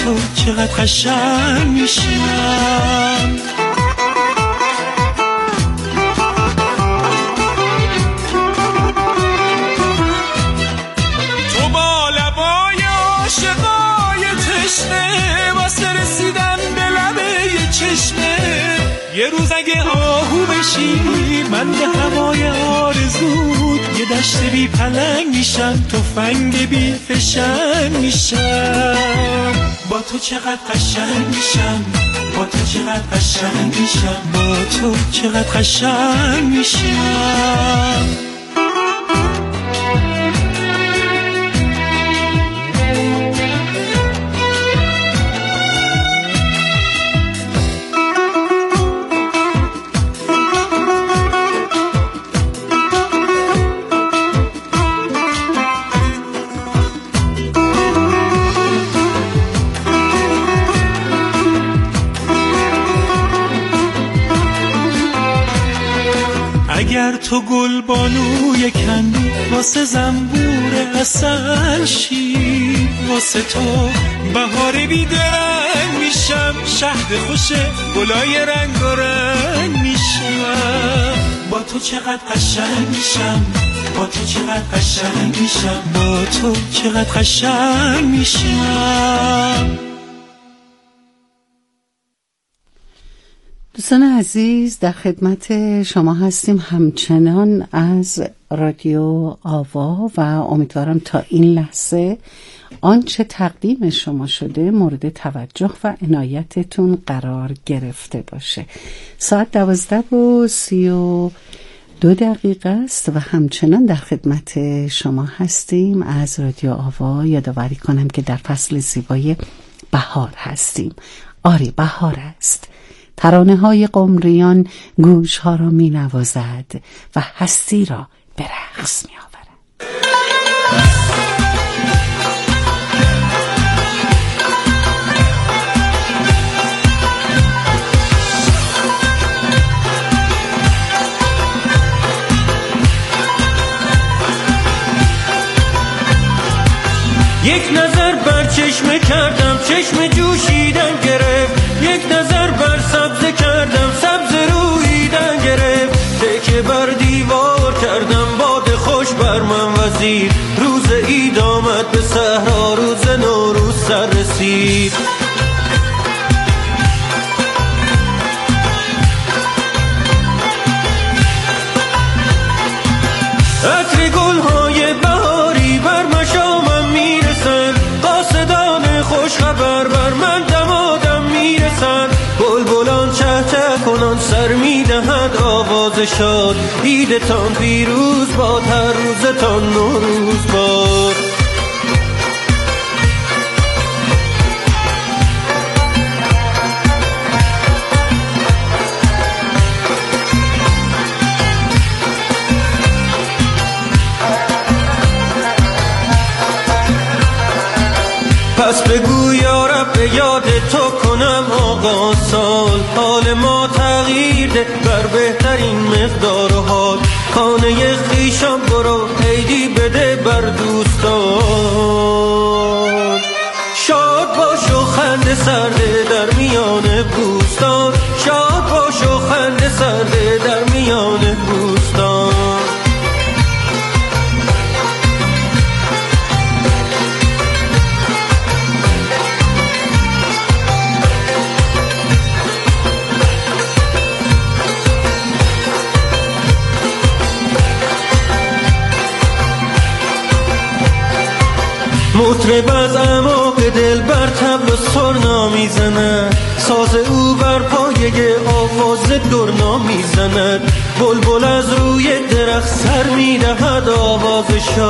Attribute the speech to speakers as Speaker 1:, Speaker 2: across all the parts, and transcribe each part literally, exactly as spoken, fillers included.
Speaker 1: تو چقدر قشنگ میشم. تو با لبای عاشقای تشنه واسه رسیدن به لبه چشمه، یه روز اگه آهو بشی من به هوای آرزود یه دشت بی پلنگ میشم، تفنگ بی فشنگ میشم. با تو چقدر قشنگ میشم، با تو چقدر قشنگ میشم، با تو چقدر قشنگ میشم. اگر تو گل بانوی کندو واسه زنبور عسل شی، واسه تو بهار بیدرنگ میشم، شهد خوشه گلای رنگ و رنگ میشم. با تو چقدر قشنگ میشم، با تو چقدر قشنگ میشم، با تو چقدر قشنگ میشم.
Speaker 2: دوستان عزیز، در خدمت شما هستیم همچنان از رادیو آوا و امیدوارم تا این لحظه آنچه تقدیم شما شده مورد توجه و عنایتتون قرار گرفته باشه. ساعت دوازده و سی و دو دقیقه است و همچنان در خدمت شما هستیم از رادیو آوا. یادآوری کنم که در فصل زیبای بهار هستیم. آری بهار است. ترانه های قمریان گوش ها را می نوازد و هستی را به رقص می آورد.
Speaker 3: یک نظر بر چشمه کردم، چشم جوشیدن گرفت. یک نظر بر سبزه کردم، سبز رویدن گرفت. تکه بر دیوار کردم، باد خوش بر من وزید. روز عید آمد به صحرا، روز نوروز سر رسید. عطر گل‌های بهاری بر مشامم میرسن، قاصدان خوش خبر بر من دمادم میرسن. بلبلان چه چه کنان سر میدهد آواز شاد. عیدتان پیروز باد، هر روزتان نوروز باد. پس بگو یا رب به یاد تو کنم آقا سال. حال ما تغییر ده بر بهترین مقدار و حال. خانه خویشم برو عیدی بده بر دوستان. شاد باش و خنده سرده در میان بوستان. شاد باش و خنده سرده در میان بوستان. مطرب از اعماق دل بر طبل و سرنا میزند. ساز او بر پایه آواز درنا میزند. بلبل از روی درخت سر میدهد آواز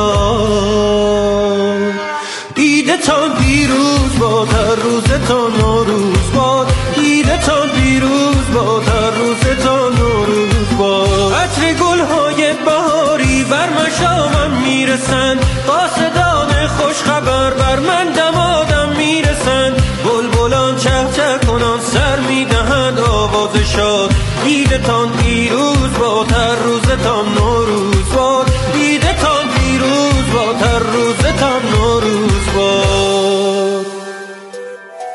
Speaker 3: شاد. عیدتان پیروز باد، هر روزتان نوروز باد. عیدتان پیروز باد، هر روزتان نوروز باد. عطر گل‌های بهاری بر مشامم میرسند. قاصدان خوش خبر بر من دمادم میرسند. بلبلان چه چه کنان سر میدهند آواز شاد. عیدتان پیروز باد، هر روزتان نوروز باد. عیدتان پیروز باد، هر روزتان نوروز باد.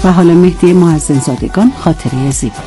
Speaker 2: و حالا مهدی معزن زادگان، خاطره زیبایی.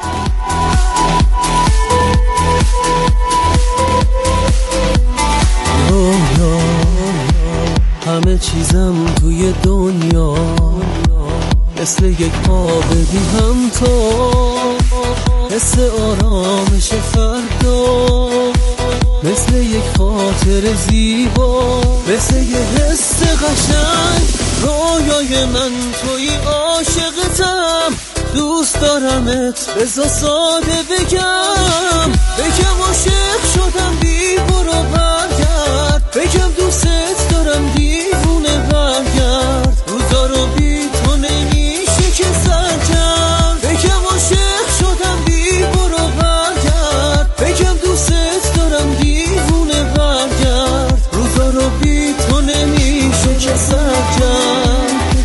Speaker 3: همه چیزم توی دنیا مثل یک خواب بی هم تو، حس آرامش فردا مثل یک خاطر زیبا، مثل یک حس قشنگ رویای من توی عاشقتم، دوست دارمت بذار ساده بگم بگم عاشق شدم بی برو برگرد، بگم دوست دارم دیوونه برگرد، روزا رو بی تو نمیشه که سر کرد، بگم عاشق شدم بی برو برگرد، بگم دوست دارم دیوونه برگرد، روزا رو بی تو نمیشه که سر کرد.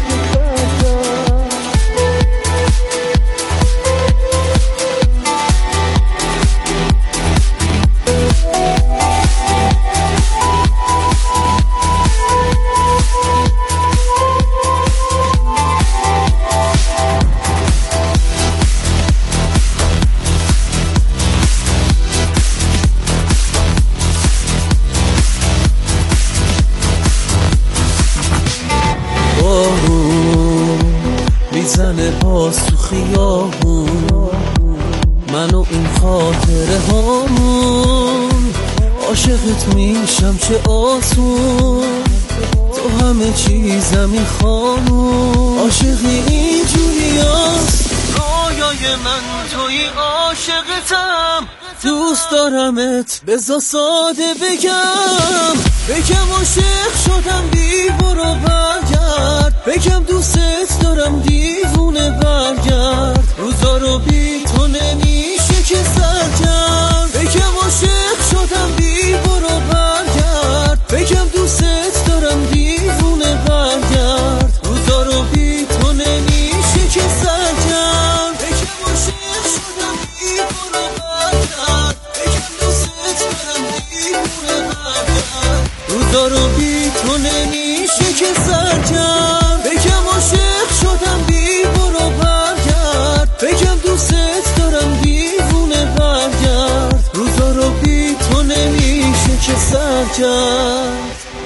Speaker 3: میزنه باز تو خیابون منو این خاطره هامون، عاشقت میشم چه آسون، تو همه چیزمی خانون، عاشقی اینجوری هست رویای من توی عاشقتم، دوست دارمت بذار ساده بگم بگم عاشق شدم بی برو برگرد، بگم دوست دارم دیوونه برگرد، روزا رو بی تو نمیشه که سر کرد، بگم عاشق شدم بی برو برگرد، بگم دوست دارم دیوونه برگرد، روزا رو بی تو نمیشه که سر کرد، بگم عاشق شدم بی برو برگرد، بگم دوست دارم دیوونه برگرد، روزا رو بی تو نمیشه که سر کرد، بگم عاشق شدم بی برو برگرد، بگم دوست دارم دیوونه برگرد، روزا رو بی تو نمیشه که سر کرد.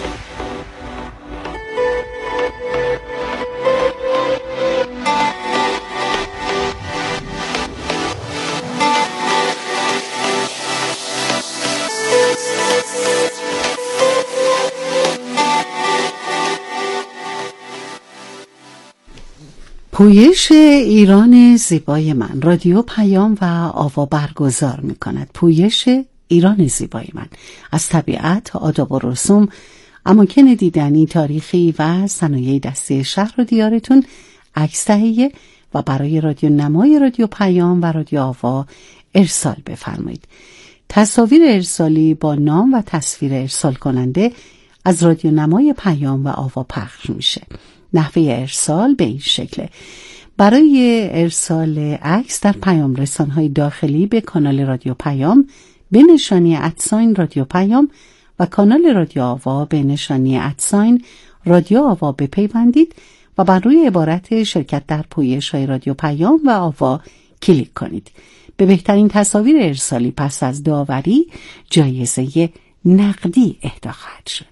Speaker 2: پویش ایران زیبای من رادیو پیام و آوا برگزار می کند. پویش ایران زیبای من از طبیعت، آداب و رسوم، اماکن دیدنی، تاریخی و صنایع دستی شهر و دیارتون عکس تهیه و برای رادیو نمای رادیو پیام و رادیو آوا ارسال بفرمایید. تصاویر ارسالی با نام و تصویر ارسال کننده از رادیو نمای پیام و آوا پخش میشه. نحوه ارسال به این شکله: برای ارسال عکس در پیام رسانهای داخلی به کانال رادیو پیام به نشانی ادساین رادیو پیام و کانال رادیو آوا به نشانی ادساین رادیو آوا بپیوندید و بر روی عبارت شرکت در پویش‌های رادیو پیام و آوا کلیک کنید. به بهترین تصاویر ارسالی پس از داوری جایزه نقدی اهدا خواهد شد.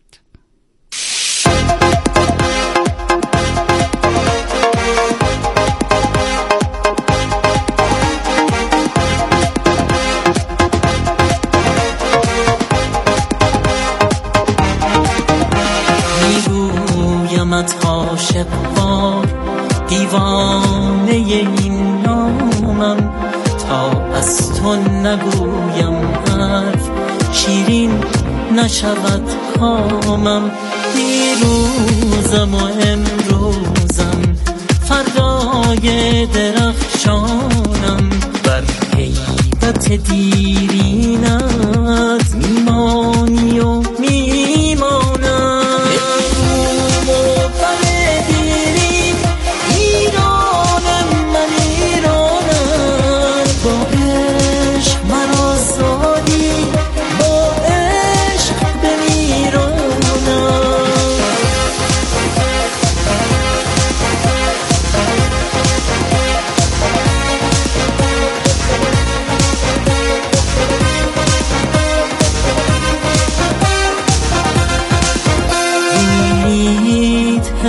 Speaker 4: میگویمت عاشق وار دیوانه این نامم، تا از تو نگویم حرف شیرین نشود کامم، دیروزم و امروزم فردای درخشانم، بر هیبت دیرینت میمانی و میمانم.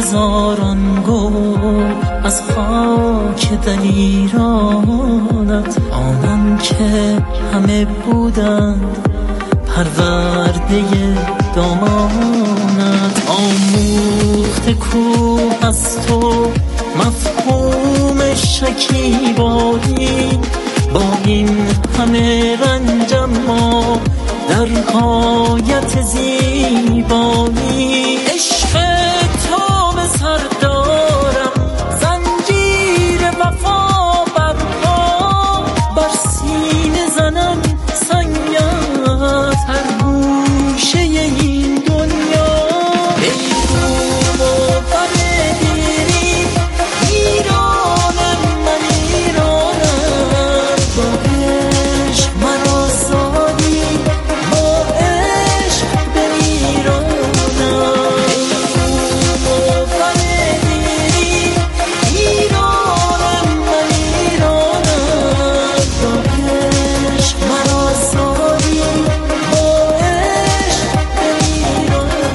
Speaker 4: هزاران گل از خاک دلیرانت، آنان که همه بودند پرورده دامانت. آموخته کوه از تو مفهوم شکیبایی، با این همه رنجم ما در غایت زیبایی. عشق تو به سر دارم، زنجیر وفا بر پا، بر سینه زنم سنگت هر گوشه این دنیا. ای روم و بر دیری ایرانم، من ایرانم، با عشق مرا سادی، با عشق بمیرانم. ای روم و بر دیری ایرانم، من ایرانم، با عشق مرا سادی، با عشق بمیرانم.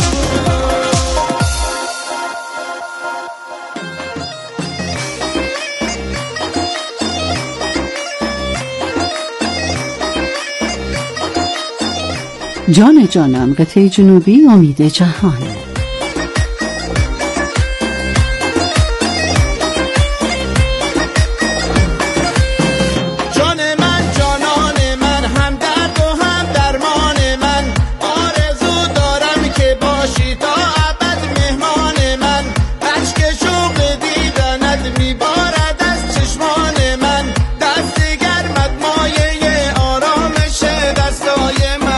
Speaker 2: جان جانان، قطعه جنوبی امید جهان.
Speaker 5: جان من جانان من، هم درد و هم درمان من، آرزو دارم که باشی تا ابد مهمان من. اشک شوق دیدنت میبارد از چشمان من، دست گرمت مایه آرامش دستای من.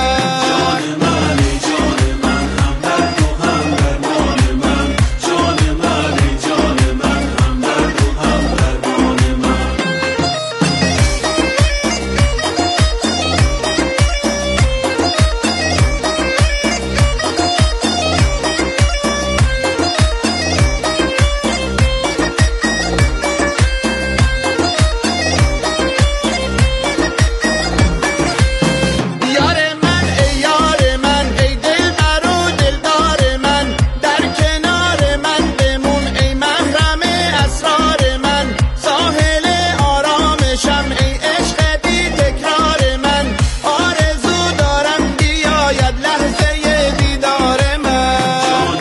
Speaker 5: یار من ای یار من، ای دلبر و دلدار من، در کنار من بمون ای محرم اسرار من. ساحل آرامشم ای عشق بی تکرار من، آرزو دارم بیاید لحظه دیدار من.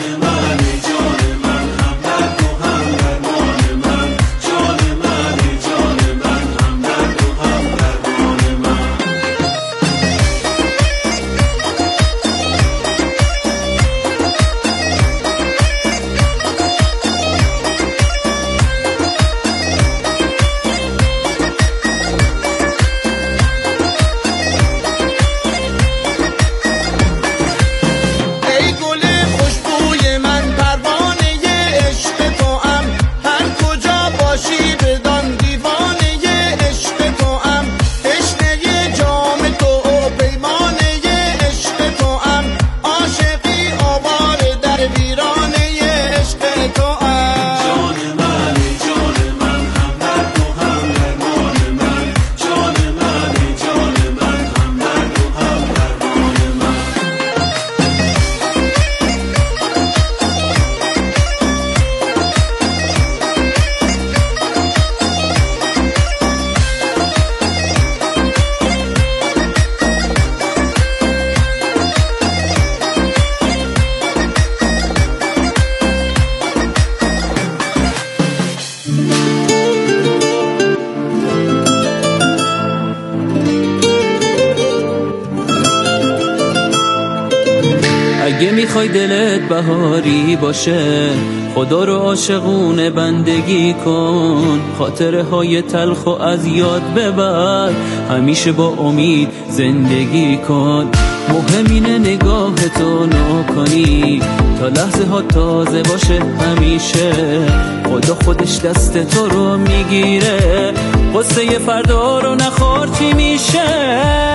Speaker 5: ای گل خوشبوی من، پروانه عشق توام، هر کجا باشی بدان دیوانه عشق توام. تشنه جام تو و پیمانه عشق توام، عاشقی آواره در ویرانه عشق توام.
Speaker 6: اگه میخوای دلت بهاری باشه، خدا رو عاشقونه بندگی کن. خاطره های تلخ و از یاد ببر، همیشه با امید زندگی کن. مهم اینه نگاه تو نکنی تا لحظه ها تازه باشه همیشه. خدا خودش دست تو رو میگیره، قصه فردا رو نخور چی میشه.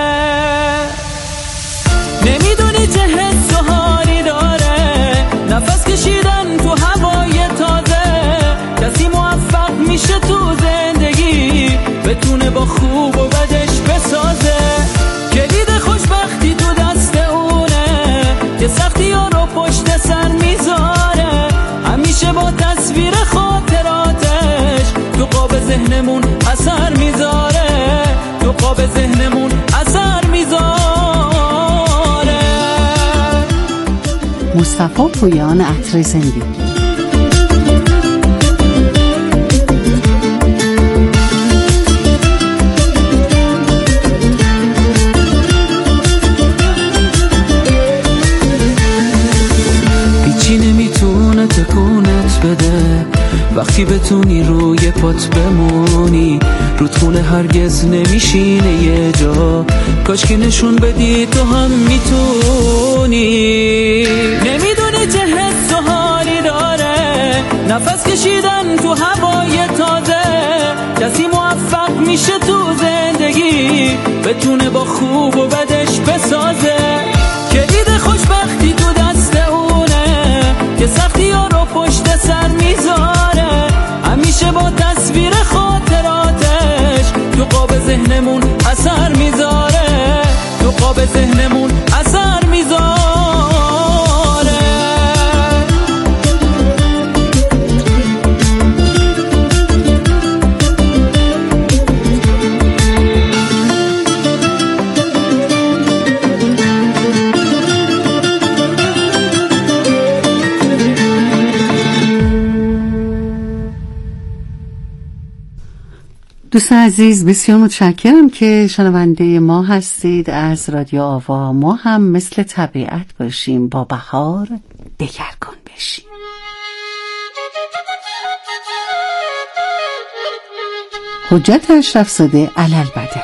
Speaker 6: نمیدونی چه حس و حالی داره نفس کشیدن تو هوای تازه. کسی موفق میشه تو زندگی بتونه با خوب و بدش بسازه. کلید خوشبختی تو دست اونه که سختی ها رو پشت سر میذاره، همیشه با ذهنمون اثر میذاره، تو قاب ذهنمون اثر میذاره.
Speaker 2: مصطفی پویان، عطر زندگی.
Speaker 6: هیچی نمیتونه تکونت بده وقتی بتونی روی پات بمونی، رود خونه هرگز نمیشینه یه جا، کاش که نشون بدی تو هم میتونی. نمیدونی چه حس و حالی داره نفس کشیدن تو هوای تازه، کسی موفق میشه تو زندگی بتونه با خوب و بدش بسازه، کلید خوشبختی تو دست اونه که سختی ها رو پشت سر میذاره، همیشه با تصویر خاطراتش تو قاب ذهنمون اثر میذاره، تو قاب ذهنمون اثر میذاره.
Speaker 2: دوستان عزیز، بسیار متشکرم که شنونده ما هستید از رادیو آوا. ما هم مثل طبیعت باشیم، با بهار دگرگون بشیم. حجت اشرف‌زاده علالبدن.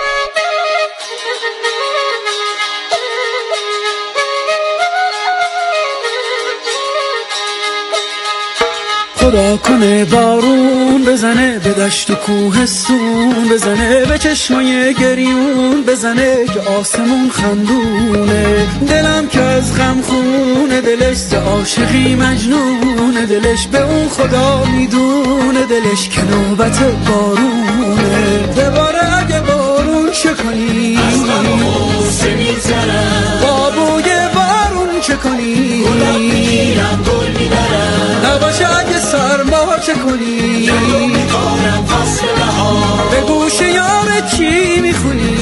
Speaker 3: خدا کنه بارون بزنه به دشت و کوهستون، بزنه به چشمای گریون، بزنه که آسمون خندونه، دلم که از غم خونه، دلش ز عاشقی مجنونه، دلش به اون خدا میدونه، دلش که نوبت بارونه. دوباره اگه بارون چه کنی از غم و غصه میگذرم، بابوی بارون چه کنی گلم میگیرم گل میبرم، نباشه اگه سرما چه کنی جلو میکنم فصل بهار، به گوش یار چی میخونی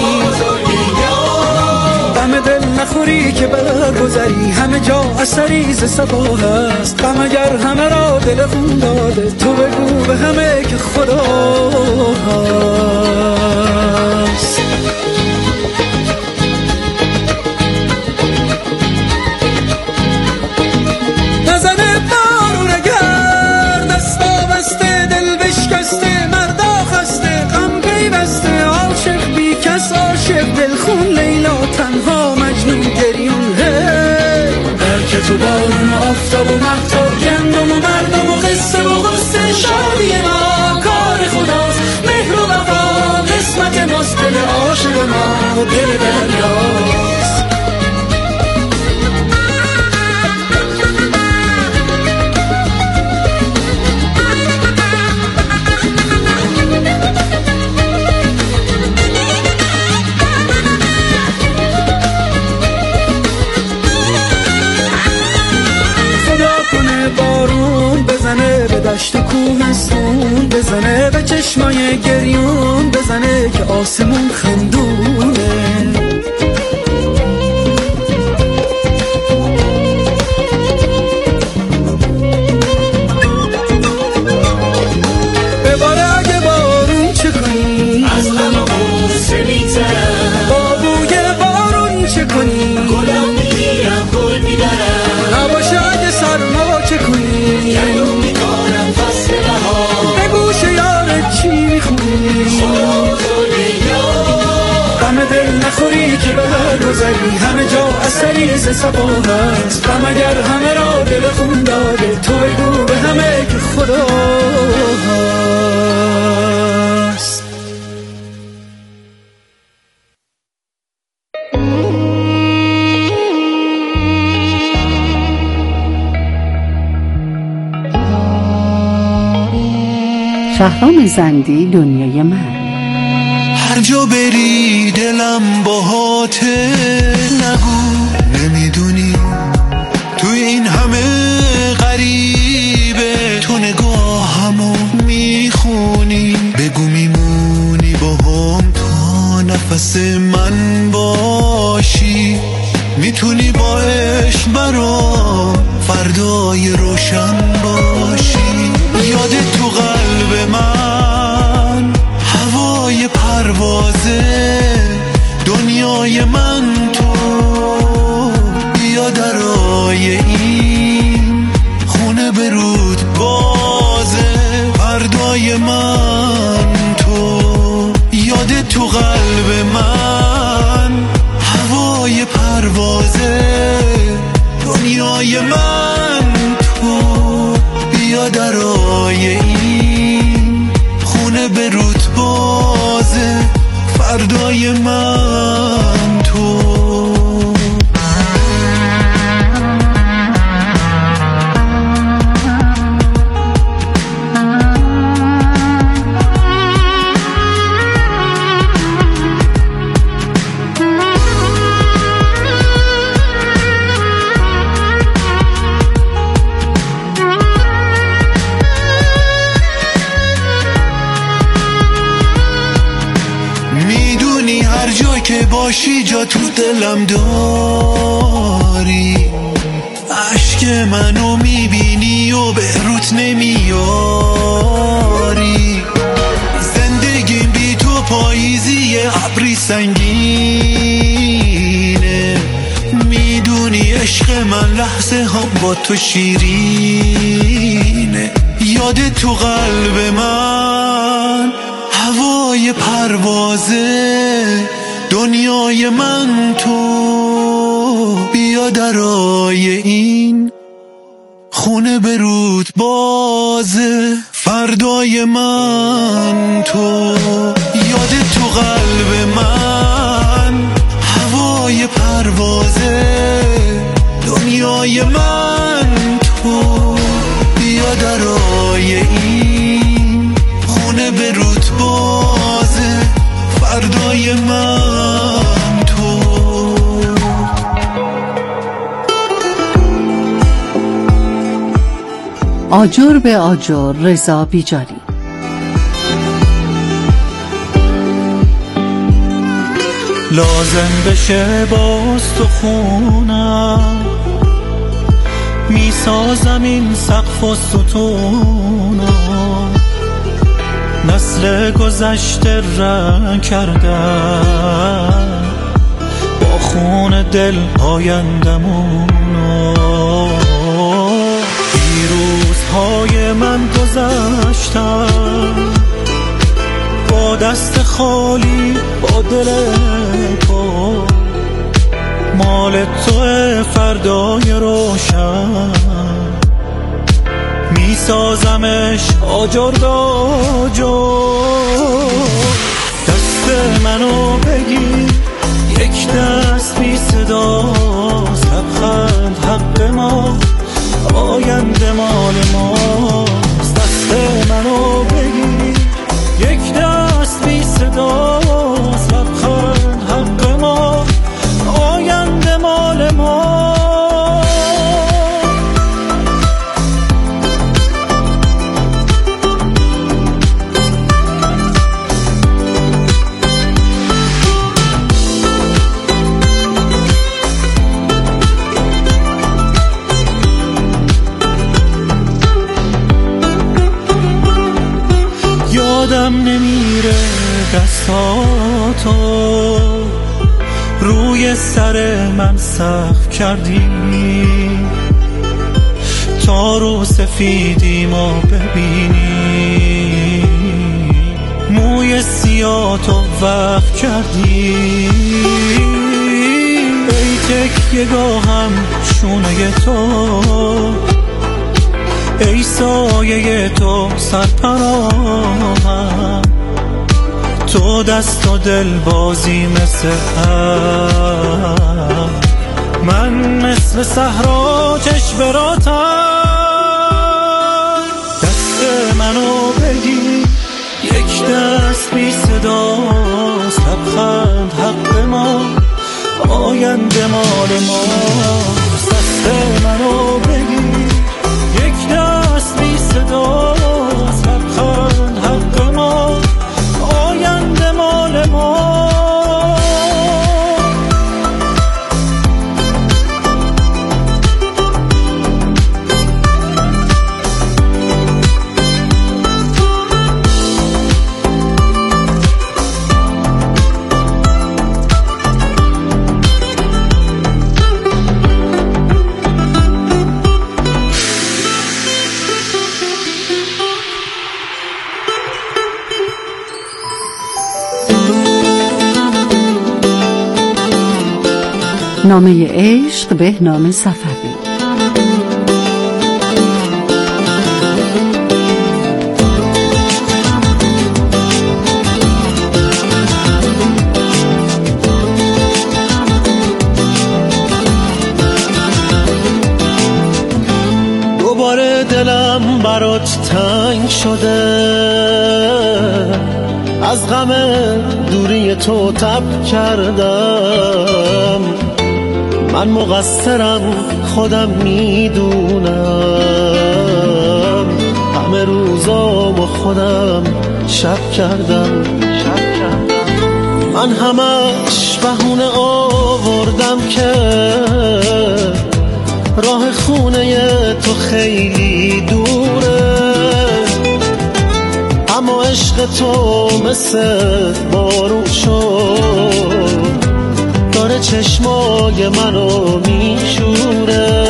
Speaker 3: غم دل نخوری که برگذری، همه جا اثری ز صبا هست، غم اگر همه را دل خون داده، تو بگو به همه که خدا هست. نزنه بارون اگر دستا بسته، دل بشکسته، مردا خسته، غم پیوسته، عاشق بی کس عاشق، دل خون لیلا تنها مجنون گریون. هی تو بارون و آفتاب و مهتاب، گندم و مردم و قصه و غصه، شادی ما کار خداست، مهر و وفا قسمت ماست، دل عاشق ما دل دریاست. بارون بزنه به دشت و کوهستون، بزنه به چشمای گریون، بزنه که آسمون خندونه. بباره اگه بارون چه کنی از غم و غصه میگذرم، بابوی بارون چه کنی گلم میگیرم گل میبرم، نباشه اگه سرما چه کنی گلو میکنم فصل بهار، به گوش یارت چی میخونی غم دل نخوری که برگذری، همه جا اثری ز صبا هست، غم اگر همه را دل خون داده، تو بگو به همه که خدا هست.
Speaker 2: شهرام زندی، دنیای من.
Speaker 7: هر جا بری دلم باهاته، نگو نمیدونی توی این همه غریبه، تو نگاهمو میخونی، عشق برام فردای روشن باشی. یاد تو قلب من هوای پروازه، دنیای من تو. بیا درای این خونه برود بازه، فردای من تو. یاد تو قلب من هوای پروازه، دنیای من تو. بیا درای این خونه برود بازه، فردای من تو. که باشی جا تو دلم داری، عشق منو میبینی و به روت نمیاری. زندگیم بی تو پاییزی ابری سنگینه، میدونی عشق من لحظه هم با تو شیرینه. یاد تو قلب من هوای پروازه، دنیای من تو. بیا درای این خونه برود بازه، فردای من تو. یاد تو قلب من هوای پروازه، دنیای من تو. بیا درای این خونه برود بازه، فردای من تو.
Speaker 2: آجر به آجر، رضا بیجاری.
Speaker 3: لازم بشه باز تو خونم، میسازم این سقف و ستونم. نسل گذشته رنگ کردن با خون دل آیندمونو. پیروزهای من گذشتن با دست خالی، با دل پر. مال توه فردای روشن، میسازمش آجر به آجر. دست منو بگیر، یک دست بی صدا، لبخند حق ما، آینده مال ماست. دست منو بگیر، یک دست بی صدا، لبخند حق ما، آینده مال ما. یادم نمیره دستاتو روی سر من سقف کردی، تا رو سفیدی ما ببینی. موی سیاتو وقف کردی، ای تکیه گاهم شونه تو، ای سایه تو سرپناهم. تو دست و دل بازی مثل هم، من مثل صحرا چشم براتم. دست منو بگیر، یک دست بی صداست، لبخند حق ما، آینده مال ماست. دست منو بگیر، یک دست بی صداست، لبخند حق ما، آینده مال ما.
Speaker 2: نامه عشق بهنام صفوی.
Speaker 3: دوباره دلم برات تنگ شده، از غم دوری تو تب کردم. من مقصرم خودم میدونم، همه روزامو خودم شب کردم. من همش بهونه آوردم که راه خونه تو خیلی دوره، اما عشق تو مثل بارون شد، داره چشمای منو میشوره،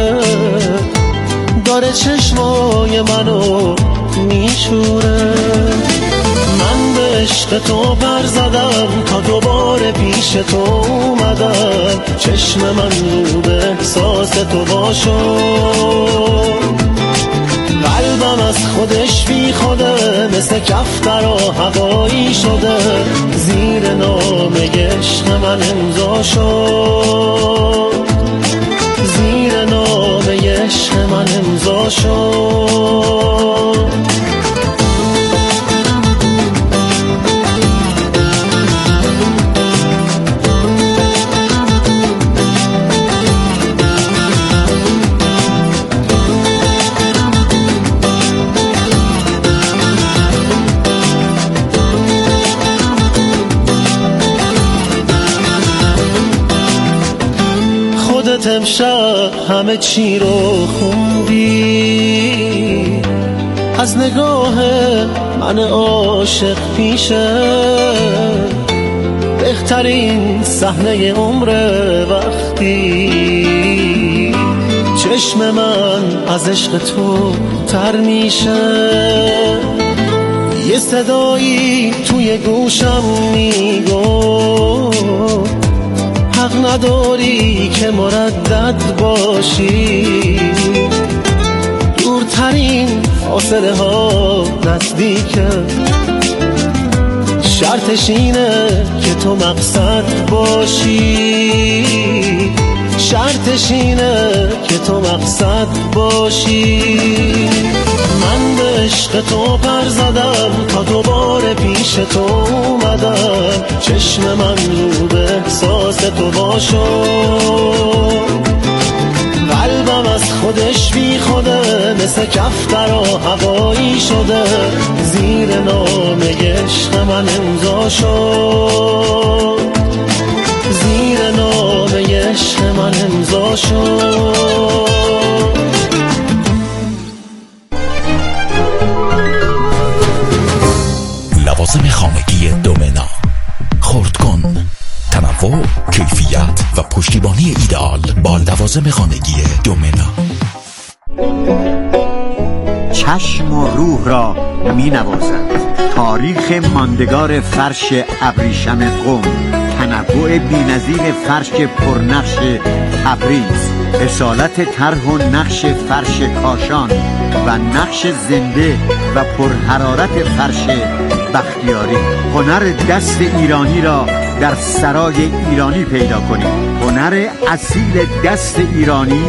Speaker 3: داره چشمای منو میشوره. من به عشق تو پر زدم تا دوباره پیش تو اومدم، چشم من رو به احساس تو باشو، قلبم از خودش بی خوده، مثل کفتر و هوایی شده، زیر نامه عشق من امضا شد، زیر نامه عشق من امضا شد. خودت امشب همه چی رو خوندی، از نگاه من عاشق پیشه، بهترین صحنه عمر وقتی چشم من از عشق تو تر میشه. یه صدایی توی گوشم میگو حق نداری که مردد باشی، دورترین فاصله ها نزدیکه، شرطش اینه که تو مقصد باشی، شرطش اینه که تو مقصد باشی. من به عشق تو پر زدم تا دوباره پیش تو اومدم، چشم من رو به احساس تو باشو، قلبم از خودش بی خوده، مثل کفتر و هوایی شده، زیر نامه عشق من امضا شد، زیر نامه عشق من امضا شد.
Speaker 8: لوازم خانگی دومنا، خرد کن، تنوع، کیفیت و پشتیبانی ایدئال با لوازم خانگی دومنا.
Speaker 9: چشم و روح را می نوازد تاریخ ماندگار فرش ابریشم قم، تنوع بی‌نظیر فرش پرنقش تبریز، اصالت طرح و نقش فرش کاشان و نقش زنده و پرحرارت فرش بختیاری. هنر دست ایرانی را در سرای ایرانی پیدا کنید، هنر اصیل دست ایرانی